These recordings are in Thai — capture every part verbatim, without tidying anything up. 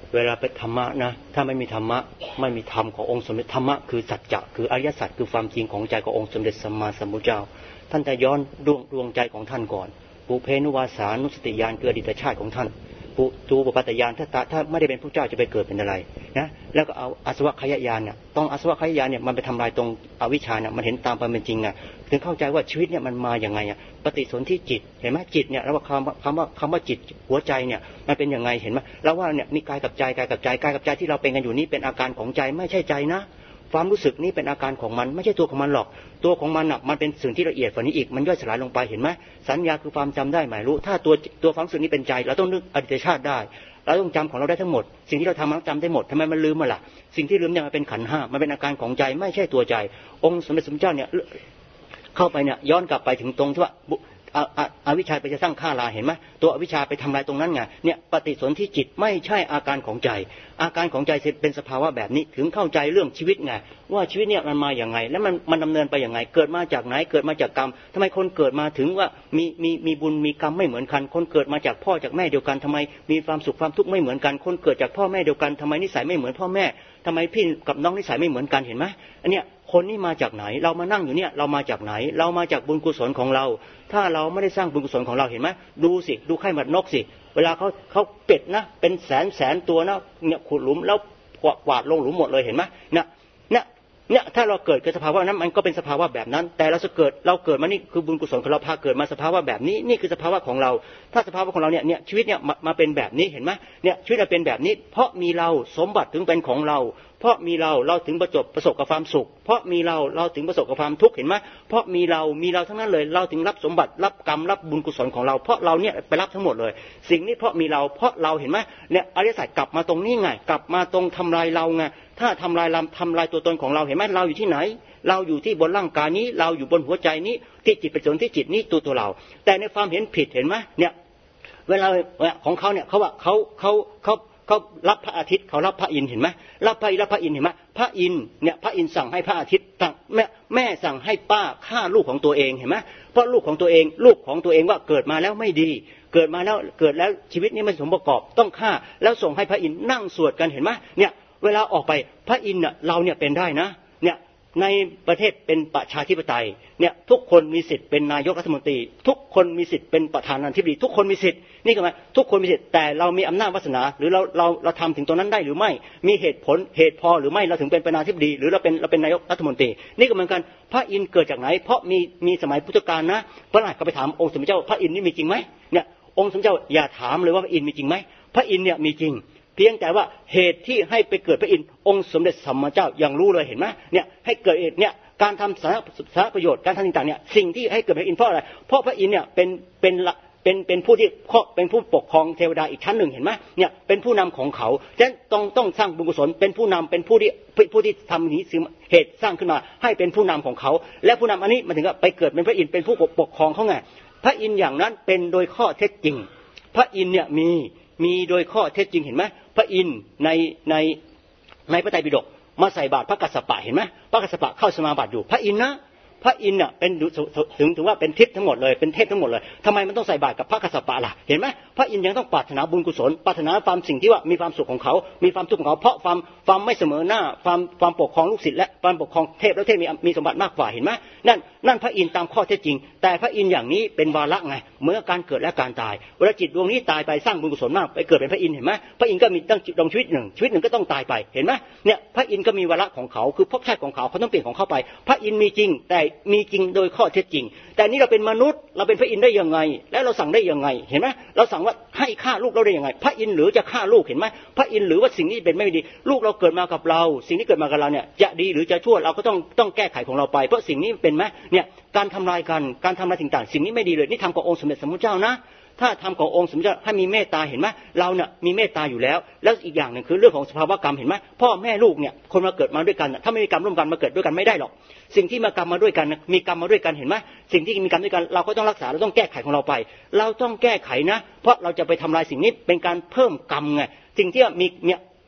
เวลาไปธรรมะนะถ้าไม่มีธรรมะไม่มีธรรมขององค์สมเด็จธรรมะคือสัจจะคืออริยสัจคือความจริงของใจขององค์สมเด็จสัมมาสัมพุทธเจ้าท่านจะย้อนดวงดวงใจของท่านก่อนปุเพนุวาสานุสติญาณคืออดีตชาติของท่านปุตูปปัตตญาณถ้าถ้าไม่ได้เป็นพระเจ้าจะไปเกิดเป็นอะไรนะแล้วก็เอาอาสวะขยญาณเนี่ยต้องอาสวะขยญาณเนี่ยมันไปทำลายตรงอวิชชาเนี่ยมันเห็นตามความเป็นจริงอ่ะถึงเข้าใจว่าชีวิตเนี่ยมันมาอย่างไงอ่ะปฏิสนธิจิตเห็นไหมจิตเนี่ยแล้วว่าคำคำว่าคำว่าจิตหัวใจเนี่ยมันเป็นยังไงเห็นไหมแล้วว่าเนี่ยมีกายกับใจกายกับใจกายกับใจที่เราเป็นกันอยู่นี้เป็นอาการของใจไม่ใช่ใจนะความรู้สึกนี้เป็นอาการของมันไม่ใช่ตัวของมันหรอกตัวของมันน่ะมันเป็นสิ่งที่ละเอียดกว่านี้อีกมันย่อยสลายลงไปเห็นไหมสัญญาคือความจำได้หมายรู้ถ้าตัวตัวความรู้สึกนี้เป็นใจเราต้องนึกอดีตชาติได้เราต้องจำของเราได้ทั้งหมดสิ่งที่เราทำเราจำได้หมดทำไมมันลืมมาล่ะสิ่งที่ลืมเนี่ยมันเป็นขันธ์ห้ามันเป็นอาการของใจไม่ใช่ตัวใจองค์สมเด็จสมเด็จเจ้าเนี่ยเข้าไปเนี่ยย้อนกลับไปถึงตรงที่ว่าอวิชชาไปจะสร้างฆ่าลาเห็นไหมตัวอวิชชาไปทำลายตรงนั้นไงเนี่ยปฏิสนธิจิตไม่ใช่อาการของใจอาการของใจเป็นสภาวะแบบนี้ถึงเข้าใจเรื่องชีวิตไงว่าชีวิตเนี่ยมันมาอย่างไงแล้วมันมันดำเนินไปอย่างไงเกิดมาจากไหนเกิดมาจากกรรมทำไมคนเกิดมาถึงว่ามีมีมีบุญมีกรรมไม่เหมือนกันคนเกิดมาจากพ่อจากแม่เดียวกันทำไมมีความสุขความทุกข์ไม่เหมือนกันคนเกิดจากพ่อแม่เดียวกันทำไมนิสัยไม่เหมือนพ่อแม่ทำไมพี่กับน้องนิสัยไม่เหมือนกันเห็นไหมอันเนี้ยคนนี้มาจากไหนเรามานั่งอยู่เนี่ยเรามาจากไหนเรามาจากบุญกุศลของเราถ้าเราไม่ได้สร้างบุญกุศลของเราเห็นไหมดูสิดูไข่หมัดนกสิเวลาเขาเขาเป็ดนะเป็นแสนแสนตัวนะเนี่ยขุดหลุมแล้วกวาดลงหลุมหมดเลยเห็นไหมเนี่ยเนี่ยเนี่ยถ้าเราเกิดเกิดสภาวะนั้นมันก็เป็นสภาวะแบบนั้นแต่เราจะเกิดเราเกิดมานี่คือบุญกุศลของเราพาเกิดมาสภาวะแบบนี้นี่คือสภาวะของเราถ้าสภาวะของเราเนี่ยเนี่ยชีวิตเนี่ยมามาเป็นแบบนี้เห็นไหมเนี่ยชีวิตเราเป็นแบบนี้เพราะมีเราสมบัติถึงเป็นของเราเพราะมีเราเราถึงประสบประสบกับความสุขเพราะมีเราเราถึงประสบกับความทุกข์เห็นไหมเพราะมีเรามีเราทั้งนั้นเลยเราถึงรับสมบัติรับกรรมรับบุญกุศลของเราเพราะเราเนี่ยไปรับทั้งหมดเลยสิ่งนี้เพราะมีเราเพราะเราเห็นไหมเนี่ยอริยสัจกลับมาตรงนี้ไงกลับมาตรงทำลายเราไงถ้าทำลายเราทำลายตัวตนของเราเห็นไหมเราอยู่ที่ไหนเราอยู่ที่บนร่างกายนี้เราอยู่บนหัวใจนี้ที่จิตเป็นส่วนที่จิตนี้ตัวตัวเราแต่ในความเห็นผิดเห็นไหมเนี่ยเวลาของเขาเนี่ยเขาว่าเขาเขาเขาเขารับพระอาทิตย์เขารับพระอินทร์เห็นไหมรับพระรับพระอินทร์เห็นไหมพระอินทร์เนี่ยพระอินทร์สั่งให้พระอาทิตย์สั่งแม่แม่สั่งให้ป้าฆ่าลูกของตัวเองเห็นไหมเพราะลูกของตัวเองลูกของตัวเองว่าเกิดมาแล้วไม่ดีเกิดมาแล้วเกิดแล้วชีวิตนี้ไม่สมประกอบต้องฆ่าแล้วส่งให้พระอินทร์นั่งสวดกันเห็นไหมเนี่ยเวลาออกไปพระอินทร์เนี่ยเราเนี่ยเป็นได้นะเนี่ยในประเทศเป็นประชาธิปไตยเนี่ยทุกคนมีสิทธิ์เป็นนายกรัฐมนตรีทุกคนมีสิทธิ์เป็นประธานาธิบดีทุกคนมีสิทธิ์นี่ก็หมายทุกคนมีสิทธิ์แต่เรามีอำนาจวาสนาหรือเราเราเราทำถึงตรงนั้นได้หรือไม่มีเหตุผลเหตุพอหรือไม่เราถึงเป็นประธานาธิบดีหรือเราเป็นเราเป็นนายกรัฐมนตรีนี่ก็เหมือนกันพระอินทร์เกิดจากไหนเพราะมีมีสมัยพุทธกาลนะพระราชก็ไปถามองค์สมเด็จเจ้าพระอินทร์นี่มีจริงไหมเนี่ยองค์สมเด็จเจ้าอย่าถามเลยว่าพระอินทร์มีจริงไหมพระอินทร์เนี่ยมีจริงเพียงแต่ว่าเหตุที่ให้ไปเกิดพระอินทร์องค์สมเด็จสัมมาเจ้ายังรู้เลยเห็นไหมเนี่ยให้เกิดเหตุเนี่ยการทำสาระประโยชน์การทำต่างๆเนี่ยสิ่งที่ให้เกิดพระอินทร์เพราะอะไรเพราะพระอินทร์เนี่ยเป็นเป็นเป็นเป็นผู้ที่เป็นผู้ปกครองเทวดาอีกชั้นหนึ่งเห็นไหมเนี่ยเป็นผู้นำของเขาฉะนั้นต้องต้องสร้างบุญกุศลเป็นผู้นำเป็นผู้ที่ผู้ที่ทำนี้เหตุสร้างขึ้นมาให้เป็นผู้นำของเขาและผู้นำอันนี้มันถึงกับไปเกิดเป็นพระอินทร์เป็นผู้ปกครองเขาไงพระอินทร์อย่างนั้นเป็นโดยข้อเท็จจริงพระอินทร์เนี่ยมีมีโดยข้อเท็จจริงเห็นไหมพระอินทร์ในในในพระไตรปิฎกมาใส่บาตรพระกัสสปะเห็นไหมพระกัสสปะเข้าสมาบัติอยู่พระอินทร์นะพระอินทร์เนี่ยเป็นถึงถึงว่าเป็นทิพย์ทั้งหมดเลยเป็นเทพทั้งหมดเลยทำไมมันต้องใส่บาตรกับพระกัสสปะล่ะเห็นไหมพระอินทร์ยังต้องปรารถนาบุญกุศลปรารถนาความสิ่งที่ว่ามีความสุขของเขามีความทุกข์ของเขาเพราะความความไม่เสมอหน้าความความปกครองลูกศิษย์และความปกครองเทพแล้วเทพมีมีสมบัติมากกว่าเห็นไหมนั่นนั่นพระอินทร์ตามข้อเท็จจริงแต่พระอินทร์อย่างนี้เป็นวาระไงเมื่อการเกิดและการตายเวลาจิตดวงนี้ตายไปสร้างบุญกุศลมากไปเกิดเป็นพระอินทร์เห็นไหมพระอินทร์ก็มีตั้งจิตดวงชีวิตหนึ่งชีวิตหนึ่งก็ต้องตายไปเห็นไหมเนี่ยพระอินทร์ก็มีวาระของเขาคือภพชาติของเขาเขาต้องเปลี่ยนของเขาไปพระอินทร์มีจริงแต่มีจริงโดยข้อเท็จจริงแต่นี่เราเป็นมนุษย์เราเป็นพระอินทร์ได้ยังไงแล้วเราสั่งได้ยังไงเห็นไหมเราสั่งว่าให้ฆ่าลูกเราได้ยังไงพระอินทร์หรือจะฆ่าลูกเห็นไหมพระอินทร์หรือว่าสิ่งนี้เป็นไม่ดีลูกเราเกิดมากับเราสิ่งที่เกิดมากับเราเนี่ยจะดีหรือจะชั่วเราก็ต้องต้องแก้ไขของเราไปเพราะสิ่งนี้เป็นไหมเนี่ยการทำลายกันการทำลายสิ่งต่างสิ่งนี้ไม่ดีเลยนี่ทำขององค์สมเด็จสมมุติเจ้านะถ้าทำขององค์สมเด็จเจ้าให้มีเมตตาเห็นไหมเราเนี่ยมีเมตตาอยู่แล้วแล้วอีกอย่างหนึ่งคือเรื่องของสภาวะกรรมเห็นไหมพ่อแม่ลูกเนี่ยคนมาเกิดมาด้วยกันถ้าไม่มีกรรมร่วมกันมาเกิดด้วยกันไม่ได้หรอกสิ่งที่มากรรมมาด้วยกันมีกรรมมาด้วยกันเห็นไหมสิ่งที่มีกรรมด้วยกันเราก็ต้องรักษาเราต้องแก้ไขของเราไปเราต้องแก้ไขนะเพราะเราจะไปทำลายสิ่งนี้เป็นการเพิ่มกรรมไงสิ่งที่มีเนี่ย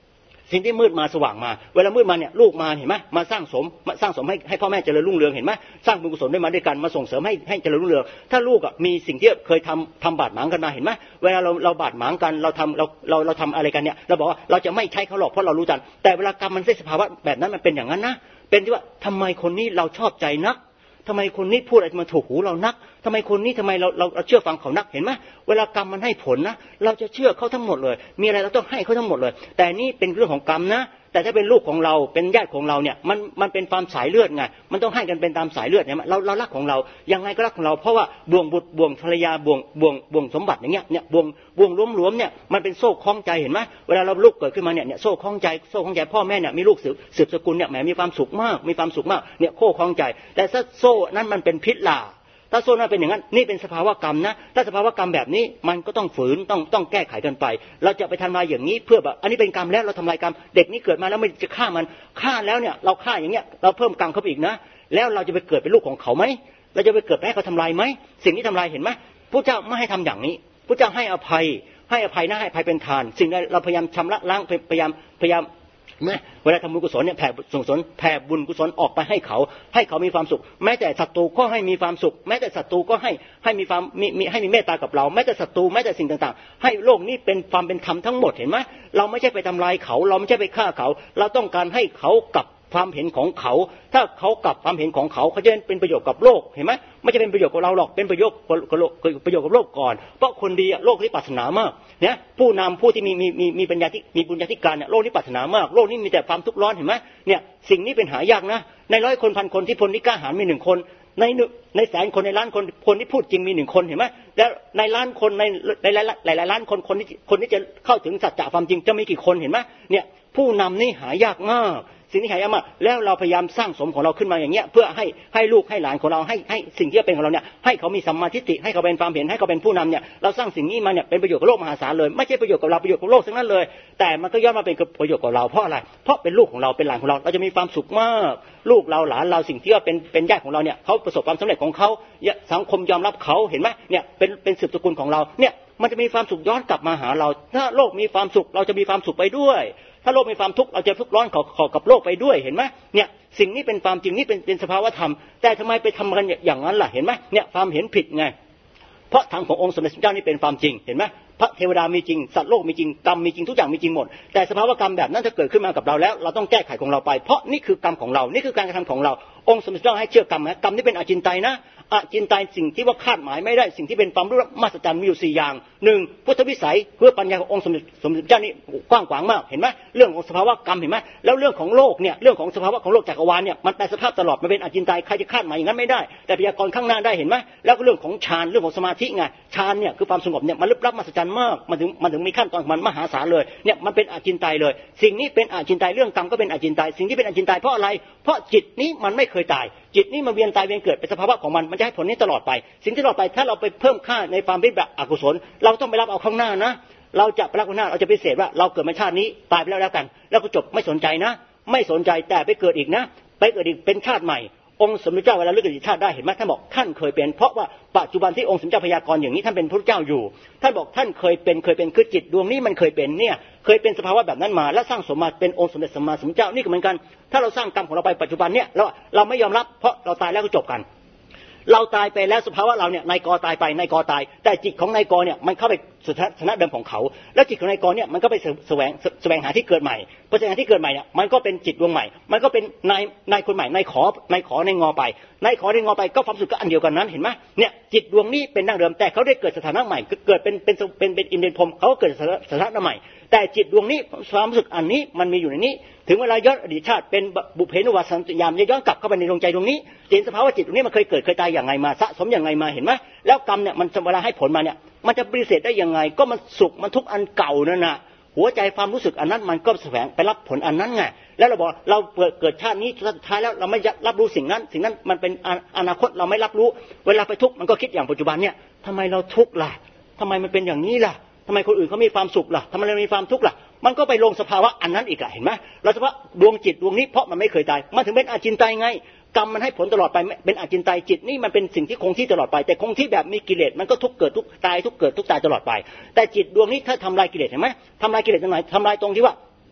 สิ่งที่มืดมาสว่างมาเวลามืดมาเนี่ยลูกมาเห็นไหมมาสร้างสมมาสร้างสมให้ให้พ่อแม่เจริญรุ่งเรืองเห็นไหมสร้างบุญกุศลได้มาด้วยกันมาส่งเสริมให้ให้เจริญรุ่งเรืองถ้าลูกอ่ะมีสิ่งที่เคยทำทำบาดหมางกันมาเห็นไหมเวลาเราเราบาดหมางกันเราทำเราเราเราทำอะไรกันเนี่ยเราบอกว่าเราจะไม่ใช้เขาหรอกเพราะเรารู้จักแต่เวลากรรมมันได้สภาวะแบบนั้นมันเป็นอย่างนั้นนะเป็นที่ว่าทำไมคนนี้เราชอบใจนักทำไมคนนี้พูดอะไรมาถูกหูเรานักทำไมคนนี้ทำไมเราเราเราเชื่อฟังเขานักเห็นไหมเวลากรรมมันให้ผลนะเราจะเชื่อเขาทั้งหมดเลยมีอะไรเราต้องให้เขาทั้งหมดเลยแต่นี่เป็นเรื่องของกรรมนะแต่ถ้าเป็นลูกของเราเป็นญาติของเราเนี่ยมันมันเป็นความสายเลือดไงมันต้องให้กันเป็นตามสายเลือดเนี่ยเราเรารักของเรายังไงก็รักของเราเพราะว่าบ่วงบุตรบ่วงภรรยาบ่วงบ่วงบ่วงสมบัติอย่างเงี้ยเนี่ยบ่วงบ่วงล้มๆเนี่ยมันเป็นโซ่คล้องใจเห็นไหมเวลาเราลูกเกิดขึ้นมาเนี่ยเนี่ยโซ่คล้องใจโซ่คล้องใจพ่อแม่เนี่ยมีลูกสืบสืบสกุลเนี่ยแหมมีความสุขมากมีความสุขมากเนี่ยโซ่คล้องใจแต่ถ้าโซ่นั้นมันเป็นพิษล่ะถ้าโซ่นั้นเป็นอย่างนั้นนี่เป็นสภาวะกรรมนะถ้าสภาวะกรรมแบบนี้มันก็ต้องฝืนต้องต้องแก้ไขกันไปเราจะไปทำลายอย่างนี้เพื่อแบบอันนี้เป็นกรรมแล้วเราทำลายกรรมเด็กนี้เกิดมาแล้วไม่จะฆ่ามันฆ่าแล้วเนี่ยเราฆ่าอย่างเงี้ยเราเพิ่มกรรมเข้าไปอีกนะแล้วเราจะไปเกิดเป็นลูกของเขาไหมเราจะไปเกิดให้เขาทำลายไหมสิ่งที่ทำลายเห็นไหมพระเจ้าไม่ให้ทำอย่างนี้พระเจ้าให้อภัยให้อภัยนะให้อภัยเป็นทานสิ่งใดเราพยายามชำระล้างพยายามพยายามเวลาทำบุญกุศลเนี่ยแผ่ส่งสนแผ่บุญกุศลออกไปให้เขาให้เขามีความสุขแม้แต่ศัตรูก็ให้มีความสุขแม้แต่ศัตรูก็ให้ให้มีความมีมีให้มีเมตตากับเราแม้แต่ศัตรูแม้แต่สิ่งต่างๆให้โลกนี้เป็นความเป็นธรรมทั้งหมดเห็นไหมเราไม่ใช่ไปทำลายเขาเราไม่ใช่ไปฆ่าเขาเราต้องการให้เขากลับความเห็นของเขาถ้าเขากลับความเห็นของเขาเขาจะเป็นประโยชน์กับโลกเห็นไหมไม่ใช่เป็นประโยชน์กับเราหรอกเป็นประโยชน์กับโลกประโยชน์กับโลกก่อนเพราะคนดีโลกนี้ปรารถนามากเนี่ยผู้นำผู้ที่มีมีมีมีปัญญาที่มีบุญญาธิการเนี่ยโลกนี้ปรารถนามากโลกนี้มีแต่ความทุกข์ร้อนเห็นไหมเนี่ยสิ่งนี้เป็นหายากนะในร้อยคนพันคนที่พลที่กล้าหาญมีหนึ่งคนในในแสนคนในล้านคนคนที่พูดจริงมีหนึ่งคนเห็นไหมแล้วในล้านคนในในหลายหลายล้านคนคนที่คนที่จะเข้าถึงสัจจะความจริงจะมีกี่คนเห็นไหมเนี่ยผู้นำนี่หายากมากสิ่งที่หายากมากแล้วเราพยายามสร้างสมของเราขึ้นมาอย่างเงี้ยเพื่อให้ให้ลูกให้หลานของเราให้ให้สิ่งที่เป็นของเราเนี่ยให้เขามีสัมมาทิฏฐิให้เขาเป็นความเห็นให้เขาเป็นผู้นำเนี่ยเราสร้างสิ่งนี้มาเนี่ยเป็นประโยชน์กับโลกมหาศาลเลยไม่ใช่ประโยชน์กับเราประโยชน์กับโลกทั้งนั้นเลยแต่มันก็ย่อมมาเป็นประโยชน์กับเราเพราะอะไรเพราะเป็นลูกของเราเป็นหลานของเราเราจะมีความสุขมากลูกเราหลานเราสิ่งที่ว่าเป็นเป็นญาติของเราเนี่ยเขาประสบความสำเร็จของเขาสังคมยอมรับเขาเห็นไหมเนี่ยเป็นเป็นสืบสกุลของเราเนี่ยมันจะมีความสุขย้อนกลับมาหาเราถ้าโลกมีความสุขเราจะมีความสุขไปด้วยถ้าโลกมีความทุกข์เราจะทุกข์ร้อนขอขอกับโลกไปด้วยเห็นไหมเนี่ยสิ่งนี้เป็นความจริงนี่เป็นเป็นสภาวธรรมแต่ทำไมไปทำกันอย่างนั้นล่ะเห็นไหมเนี่ยความเห็นผิดไงเพราะธรรมขององค์สมเด็จพระเจ้านี่เป็นความจริงเห็นไหมพระเทวดามีจริงสัตว์โลกมีจริงกรรมมีจริงทุกอย่างมีจริงหมดแต่สภาวกรรมแบบนั้นจะเกิดขึ้นมากับเราแล้วเราต้องแก้ไขของเราไปเพราะนี่คือกรรมของเรานี่คือการกระทำของเราองค์สมเด็จพระเจ้าให้เชื่อกรรมนะกรรมนี่เป็นอจินไตยนะอจินไตยสิ่งที่ว่าคาดหมายไม่ได้สิ่งที่เป็นความรู้มหัศจรรย์มีอยู่สี่อย่างหนึ่งพุทธวิสัยเพื่อปัญญาขององค์สมเด็จสมเด็จพระเจ้านี่กว้างขวางมากเห็นไหมเรื่องของสภาวะกรรมเห็นไหมแล้วเรื่องของโลกเนี่ยเรื่องของสภาวะของโลกจักรวาลเนี่ยมันแปรสภาพตลอดมันเป็นอจินไตยใครจะคาดหมายอย่างนั้นไม่ได้แต่พยากรณ์ข้างหน้าได้เห็นไหมแล้วก็เรื่องของฌานเรื่องของสมาธิไงฌานเนี่ยคือความสงบเนี่ยมันลึกลับมหัศจรรย์มากมันถึงมันถึงมีขั้นตอนมันมหาศาลเลยเนี่ยมันเป็นอจินไตยเลยสิ่งนี้เป็นอจินไตยเรื่องกรรมก็เป็นอจินไตยสิ่งที่เป็นอจินไตยเพราะอะไรเพราะจิตนี้มันไม่เคยตายจิตนี้มันเวียนตายเวียนเกิดเป็นสภาวะของมันมันจะให้ผลนี้ตลอดไปสิ่งที่ตลอดไปถ้าเราไปเพิ่มค่าในความเป็นแบบอกุศลเราต้องไปรับเอาข้างหน้านะเราจะไปรับข้างหน้าเราจะไปเสดว่าเราเกิดมาชาตินี้ตายไปแล้วแล้วกันแล้วก็จบไม่สนใจนะไม่สนใจแต่ไปเกิดอีกนะไปเกิดอีกเป็นชาติใหม่องค์สมเด็จเจ้าเวลาเลือกชาติได้เห็นไหมท่านบอกท่านเคยเป็นเพราะว่าปัจจุบันที่องค์สมเด็จเจ้าพยากรณ์อย่างนี้ท่านเป็นพระเจ้าอยู่ท่านบอกท่านเคยเป็นเคยเป็นคือจิตดวงนี้มันเคยเป็นเนี่ยเคยเป็นสภาวะแบบนั้นมาและสร้างสมมาเป็นองค์สมเด็จสัมมาสัมพุทธเจ้านี่ก็เหมือนกันถ้าเราสร้างกรรมของเราไปปัจจุบันเนี่ยเราเราไม่ยอมรับเพราะเราตายแล้วก็จบกันเราตายไปแล้วสภาวะเราเนี่ยนายกตายไปนายกตายแต่จิตของนายกเนี่ยมันเข้าไปสถานะเดิมของเขาแล้วจิตของนายกเนี่ยมันก็ไปแสวงแสวงหาที่เกิดใหม่เพราะฉะนั้นที่เกิดใหม่เนี่ยมันก็เป็นจิตดวงใหม่มันก็เป็นนายนายคนใหม่นายขอนายขอนายงอไปนายขอนายงอไปก็ความสุขก็อันเดียวกันนั้นเห็นไหมเนี่ยจิตดวงนี้เป็นดั้งเดิมแต่เขาได้เกิดสถานะใหม่เกิดเป็นเป็นเป็นเป็นอินเดียนพรหมเขาเกิดสถานะใหม่แต่จิตดวงนี้ความรู้สึกอันนี้มันมีอยู่ในนี้ถึงเวลาย้อนอดีตชาติเป็นบุพเพนุวาสันติยามจะย้อนกลับเข้าไปในดวงใจดวงนี้เห็นสภาวะจิตตรงนี้มันเคยเกิดเคยตายอย่างไรมาสะสมอย่างไรมาเห็นไหมแล้วกรรมเนี่ยมันเวลาให้ผลมาเนี่ยมันจะปฏิเสธได้ยังไงก็มันสุขมันทุกข์อันเก่านั่นน่ะหัวใจความรู้สึกอันนั้นมันก็แสวงไปรับผลอันนั้นไงแล้วเราบอกเราเกิดชาตินี้สุดท้ายแล้วเราไม่รับรู้สิ่งนั้นสิ่งนั้นมันเป็นอนาคตเราไม่รับรู้เวลาไปทุกข์มันก็คิดอย่างปัจจุบันเนี่ยทำไมเราทุกข์ล่ะทำไมมันเป็นอย่างนี้ล่ะทำไมคนอื่นเขามีความสุขล่ะทำไมเรามีความทุกข์ล่ะมันก็ไปลงสภาวะอันนั้นอีกอะเห็นไหมเราเฉพาะดวงจิตดวงนี้เพราะมันไม่เคยตายมันถึงเป็นอจินไตยไงกรรมมันให้ผลตลอดไปเป็นอจินไตยจิตนี่มันเป็นสิ่งที่คงที่ตลอดไปแต่คงที่แบบมีกิเลสมันก็ทุกเกิดทุกตายทุกเกิดทุกตายตลอดไปแต่จิตดวงนี้ถ้าทำลายกิเลสเห็นไหมทำลายกิเลสตรงไหนทำลายตรงที่ว่าต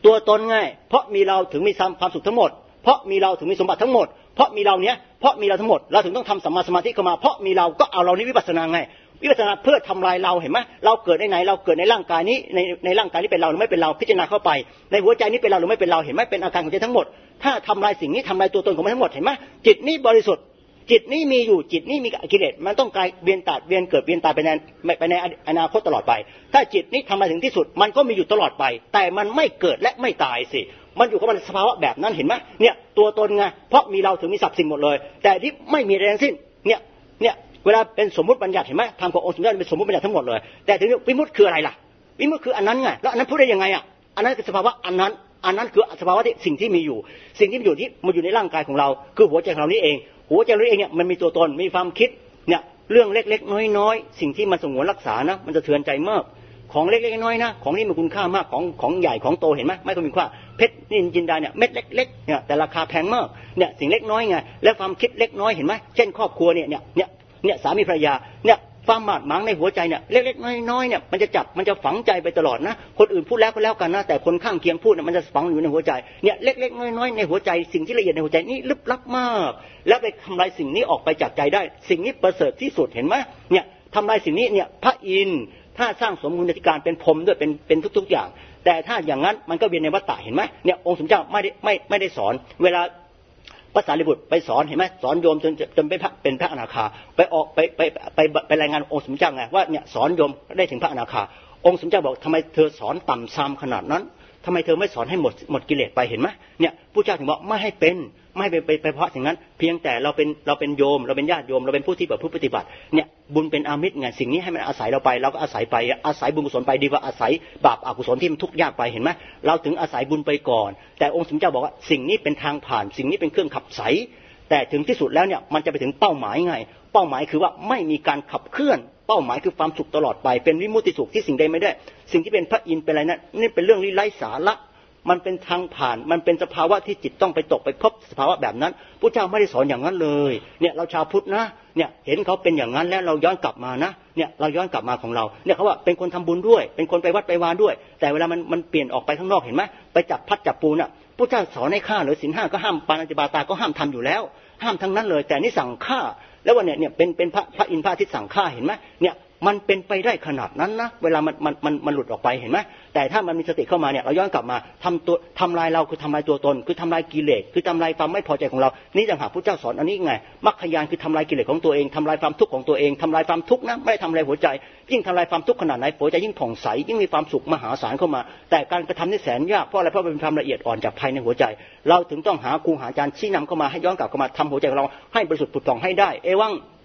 ตัวตนไงเพราะมีเราถึงมีความสุขทั้งหมดเพราะมีเราถึงมีสมบัติทั้งหมดเพราะมีเราเนี้ยเพราะมีเราทั้งหมดเราถึงต้องทำสัมมาสมาธิเข้ามาเพราะมีเราก็เอาเรานี้วิปัสสนาไงวิปัสสนาเพื่อทำลายเราเห็นไหมเราเกิดในไหนเราเกิดในร่างกายนี้ในในร่างกายนี้เป็นเราหรือไม่เป็นเราพิจารณาเข้าไปในหัวใจนี้เป็นเราหรือไม่เป็นเราเห็นไหมเป็นอาการของใจทั้งหมดถ้าทำลายสิ่งนี้ทำลายตัวตนของมันทั้งหมดเห็นไหมจิตนี้บริสุทธิ์จิตนี้มีอยู่จิตนี้มีกิเลสมันต้องกลายเวียนตายเวียนเกิดเวียนตายไปในไปในอนาคตตลอดไปถ้าจิตนี้ทำลายถึงที่สุดมันก็มีอยู่ตลอดไปแต่มันไม่เกิดและไม่ตายสิมันอยู่กับมันสภาวะแบบนั้นเห็นไหมเนี่ยตัวตนไงเพราะมีเราถึงมีสรรพสิ่งหมดเลยแต่ที่ไม่มีอะไรทั้งสิ้นเนี่ยเนี่ยเวลาเป็นสมมุติบัญญัติเห็นไหมทำขององค์สมเด็จเป็นสมมุติบัญญัติทั้งหมดเลยแต่ถึงวิมุตติคืออะไรล่ะวิมุตติคืออันนั้นไงแล้วอันนั้นพูดได้ยังไงอ่ะอันนั้นคือสภาวะอันนั้นอันนั้นคือสภาวะที่สิ่งที่มีอยู่สิ่งที่มีอยู่ที่มันอยู่ในร่างกายของเราคือหัวใจของเรานี่เองหัวใจเราเองเนี่ยมันมีตัวตนมีความคิดเนี่ยเรื่องเล็กๆน้อยๆสิ่งที่มันสงวนรักษานะมันจะเทือนใจมากของเล็กๆน้อยๆนะของนี้มีคุณค่ามากของของใหญ่ของโตเห็นไหมไม่ก็มีค่าเพชรนินจินดาเนี่ยเม็ดเล็กๆเนี่ยแต่ราคาแพงมากเนี่ยสิ่งเล็กน้อยไงและความคิดเล็กน้อยเห็นไหมเช่นครอบครัวเนี่ยเนี่ยเนี่ยเนี่ยสามีภรรยาเนี่ยความหมาดหมางในหัวใจเนี่ยเล็กๆน้อยๆเนี่ยมันจะจับมันจะฝังใจไปตลอดนะคนอื่นพูดแล้วก็แล้วกันนะแต่คนข้างเคียงพูดเนี่ยมันจะฝังอยู่ในหัวใจเนี่ยเล็กๆน้อยๆในหัวใจสิ่งที่ละเอียดในหัวใจนี่ลึกลับมากแล้วไปทำลายสิ่งนี้ออกไปจากใจได้สิ่งนี้ประเสริฐที่สุดเห็นไหมเนี่ยทำลายสิ่งนี้เนี่ยพระอินทร์ถ้าสร้างสมมุติการเป็นพรหมด้วยเป็นเป็นทุกๆอย่างแต่ถ้าอย่างนั้นมันก็เวียนในวัฏฏะเห็นไหมเนี่ยองค์สมเด็จเจ้าไม่ได้ไม่ไม่ได้สอนเวลาพระสารีบุตรไปสอนเห็นไหมสอนโยมจนจนเป็นพระเป็นพระอนาคาไปออกไปไปไปไปรายงานองค์สมเด็จเจ้าไงว่าเนี่ยสอนโยมได้ถึงพระอนาคาองค์สมเด็จเจ้าบอกทำไมเธอสอนต่ำซามขนาดนั้นทำไมเธอไม่สอนให้หมดหมดกิเลสไปเห็นไหมเนี่ยผู้เจ้าถึงบอกไม่ให้เป็นไม่ให้ไปไปไปเพราะสิ่งนั้นเพียงแต่เราเป็นเราเป็นโยมเราเป็นญาติโยมเราเป็นผู้ที่แบบผู้ปฏิบัติเนี่ยบุญเป็นอามิตรไงสิ่งนี้ให้มันอาศัยเราไปเราก็อาศัยไปอาศัยบุญกุศลไปดีกว่าอาศัยบาปอกุศลที่มันทุกข์ยากไปเห็นไหมเราถึงอาศัยบุญไปก่อนแต่องค์สมเด็จเจ้าบอกว่าสิ่งนี้เป็นทางผ่านสิ่งนี้เป็นเครื่องขับไสแต่ถึงที่สุดแล้วเนี่ยมันจะไปถึงเป้าหมายไงเป้าหมายคือว่าไม่มีการขับเคลื่อนเป้าหมายคือความสุขตลอดไปเป็นวิมุตติสุขที่สิ่งใดไม่ได้สิ่งที่เป็นพระอินทร์เป็นอะไรนั้นนี่เป็นเรื่องไร้สาระมันเป็นทางผ่านมันเป็นสภาวะที่จิตต้องไปตกไปพบสภาวะแบบนั้นพระเจ้าไม่ได้สอนอย่างนั้นเลยเนี่ยเราชาวพุทธนะเนี่ยเห็นเขาเป็นอย่างนั้นแล้วเราย้อนกลับมานะเนี่ยเราย้อนกลับมาของเราเนี่ยเขาว่าเป็นคนทำบุญด้วยเป็นคนไปวัดไปวาด้วยแต่เวลามันมันเปลี่ยนออกไปข้างนอกเห็นไหมไปจับพัดจับปูน่ะพระเจ้าสอนให้ฆ่าหรือศีลห้าก็ห้ามปาณาติปาตาก็ห้ามทำอยู่แล้วห้ามทั้งนั้นเลยแต่นี่สั่งฆ่าแล้ววันเนี่ยเนี่ยเป็นเป็นพระพระอินทร์พระอาทิตย์สั่งฆ่าเห็นไหมเนี่ยมันเป็นไปได้ขนาดนั้นนะเวลามันมันมันมันหลุดออกไปเห็นไหมแต่ถ้ามันมีสติเข้ามาเนี่ยเราย้อนกลับมาทำตัวทำลายเราคือทำลายตัวตนคือทำลายกิเลสคือทำลายความไม่พอใจของเรานี่ต่างหากพระเจ้าสอนอันนี้ไงมรรคญาณคือทำลายกิเลสของตัวเองทำลายความทุกข์ของตัวเองทำลายความทุกข์นะไม่ได้ทำลายหัวใจยิ่งทำลายความทุกข์ขนาดไหนหัวใจยิ่งผ่องใสยิ่งมีความสุขมหาศาลเข้ามาแต่การกระทำนี่แสนยากเพราะอะไรเพราะเป็นความละเอียดอ่อนจากภายในหัวใจเราถึงต้องหาครูหาอาจารย์ชี้นำเข้ามาให้ย้อนกลับเข้ามาทำหัวใจของเราให้บริสุทธิ์ผุดผ่องให้ได้เอวัง